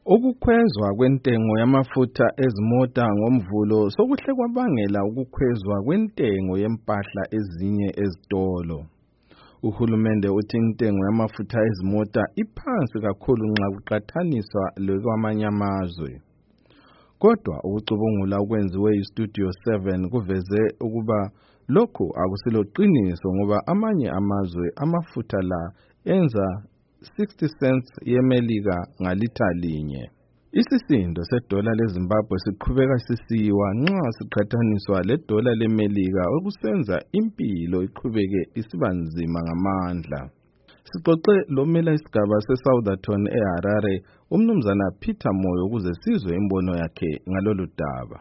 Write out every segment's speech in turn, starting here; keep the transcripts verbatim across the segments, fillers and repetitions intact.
Ukukhwezwa kwentengo yamafutha ezimota ngomvulo sokuhle kwabangela ukukhwezwa kwentengo yempahla ezinye ezitolo. Uhulumende uthi intengo yamafutha ezimota iphansi kakhulu nxa kuqathaniswa lekwamanye amazwe. Kodwa ukucubungula okwenziwe yiStudio seven kuveze ukuba lokhu akusiloqiniso ngoba amanye amazwe amafutha la enza sixty cents yemelika ngalitha linye. Isisindo sedola leZimbabwe siqhubeka sisiwa nxa siqhathaniswa ledola lemelika okusenza impilo iqhubeke isiba nzima ngamandla. Sixoxe lomela isigaba seSoutherton eHarare umnumzana Peter Moyo ukuze sizwe imbono yakhe ngalolu daba.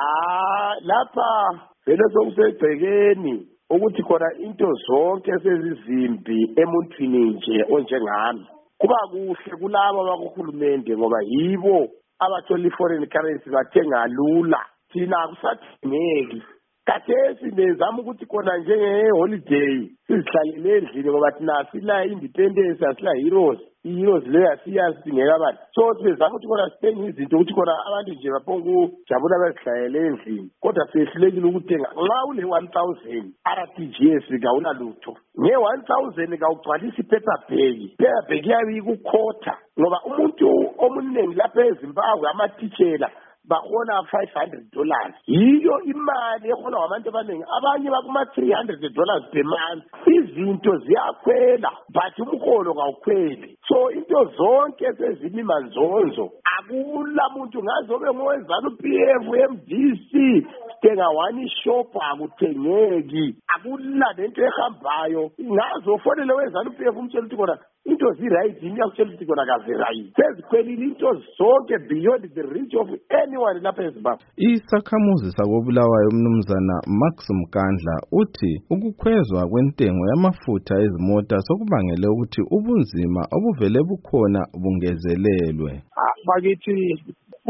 Ah lapha vele sokusegcekeni ukuthi khona into zonke sezizimbi emuntwini nje onjengami. Kuba kuhle kulabo abakuhulumende ngoba yibo abathola i-foreign currency bathenga lula. Thina akusathengeki. Kathesi bezama ukuthi khona njenge-holiday sizihlalele endlini ngoba thina sila independence asila heroes. I-heroes leyo asiyazi singeka abantu. So sibezama ukuthi khona sithenge izinto ukuthi khona abantu nje baphonga ukujabula bezihlalele endlini. Kodwa sehlulekile ukuthenga. Nxa ule one thousand R T G S kawunalutho. Nge-one thousand kawugcwalisa i-paper bag. Paper bag yabe ikukhotha. Ngoba umuntu omuningi lapha eZimbabwe amatitshela bakhona five hundred dollars. Yiyo imali ekhona ngabantu abaningi. Abanye bakuma three hundred dollars per month. Izinto ziyakhwela but umholo kawukhweli. So into zonke sezimimanzonzo. Akula muntu ngazobe ngowezana P F, M D C, thenga one shop akuthengeki. Akula lento ehambayo. Ngazofonele wezana P F umtshela ukuthi kona into zi-right yini yakutshela ukuthi kona kazi-right. Sezikhwelile into zonke beyond the reach of anyone lapha eZimbabwe. Isakhamuzi sakobulawayo umnumzana Max Mkandla uthi ukukhwezwa kwentengo yamafutha ezimota sokubangele ukuthi ubunzima obuvele bukhona bungezelelwe. Bakithi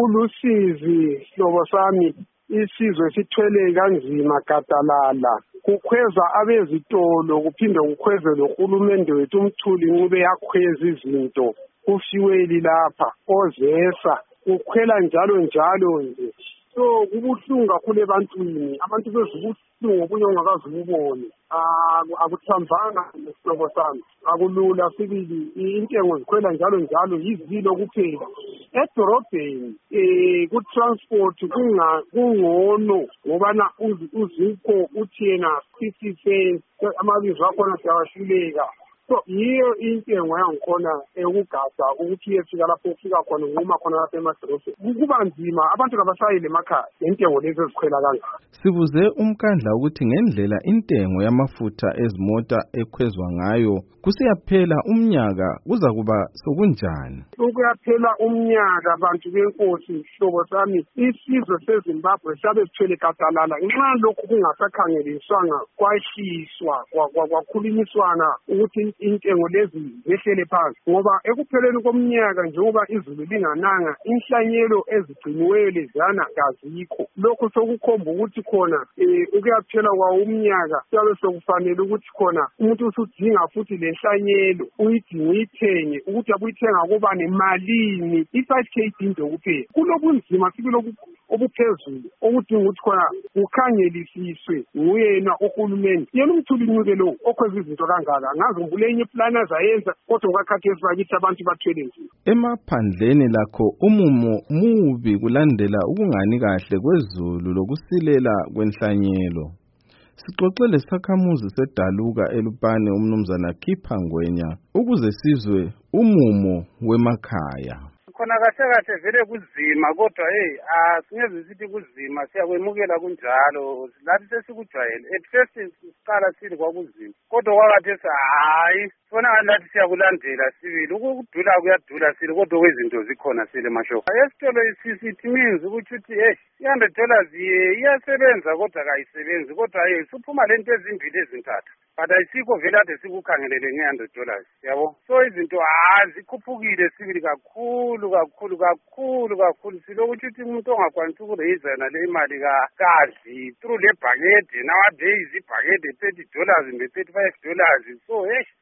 ulusizi hlobo sami isizwe sithwele kanzima gadalala. Kukhweza abezitolo kuphinde kukhweze lohulumende wethu umthuli ncube yakhweza izinto kufiweli lapha ozesa kukhwela njalo njalo nje. So kubuhlungu kakhulu ebantwini abantu bezubuhlungu obunye ongakazi ubone. Ah akuthambanga isihlobo sami akulula sibili intengo zikhwela njalo njalo yizilo kuphela. Edorobheni eh ku transport kunga kungono ngoba na uzikho uthi yena fifty cents amabizo akhona siyawashileka. So yiyo intengo yangikhona ukugada ukuthi yefika lapho ufika khona ngoma khona lapha emadorobheni. Kuba nzima abantu kabasayile emakhaya intengo lezi ezikhwela kangaka. Sibuze uMkandla ukuthi ngendlela intengo yamafutha ezimota ekhwezwa ngayo kusiyaphela umnyaka kuza kuba sokunjani. Ukuyaphela umnyaka abantu benkosi hlobo sami isizwe seZimbabwe sabe sithwele gadalala nxa lokhu kungasakhangeliswanga kwahliswa kwakhulunyiswana ukuthi intengo lezi zehlele phansi ngoba ekupheleni komnyaka njengoba izulu lingananga inhlanyelo ezigciniweyo lezana kazikho. Lokho sokukhomba ukuthi khona ukuyaphela kwa umnyaka siyabe sokufanele ukuthi khona umuntu usudinga futhi lenhlanyelo uyidinga uyithenge ukuthi abuyithenga kuba nemalini i-five K into kuphela. Kulobunzima sibili obuphezulu okudinga ukuthi khona kukhangelisiswe nguyena uhulumeni yena umthuli ncube lo okhweza izinto kangaka ngazi ngibule plan azayenza kodwa ngakhathesi bakithi abantu bathwele nzima. Emaphandleni lakho umumo mubi kulandela ukungani kahle kwezulu lokusilela kwenhlanyelo. Sixoxele sakhamuzi seDaluka eLupane umnumzana Khipha Ngwenya ukuze sizwe umumo wemakhaya. Khona kahle kahle vele kuzima kodwa hey asingeze sithi kuzima siyakwemukela kunjalo lathi sesikujwayele at first siqala sili kwakuzima kodwa kwakhathesi hayi sona lathi siyakulandela sibili ukudula kuyadula sili kodwa kwezinto zikhona sile emashopu. Esitolo isithi means ukuthi hey one hundred dollars iyasebenza kodwa kayisebenzi kodwa hey suphuma lento ezimbili ezintathu but ayisikho vele ade sikukhangelele nge one hundred dollars yabo. So izinto azikhuphukile sibili kakhulu kakhulu kakhulu kakhulu silokuthi uthi umuntu ongakwanisa ukuraiza nale imali kazi through le bhakede nowadays ibhakede thirty dollars and thirty-five dollars. So hey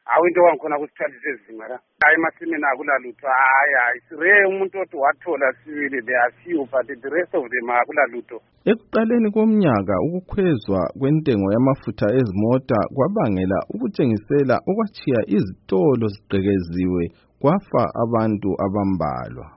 hawu into wangikhona kusithathise zima la hayi emasimini akulalutho hayi hayi sire umuntu othi wathola sibili they are few but the rest of them akulalutho. Ekuqaleni komnyaka ukukhwezwa kwentengo yamafutha ezimota kwabangela ukutshengisela okwachiya izitolo zigqekeziwe kwafa abantu abambalwa.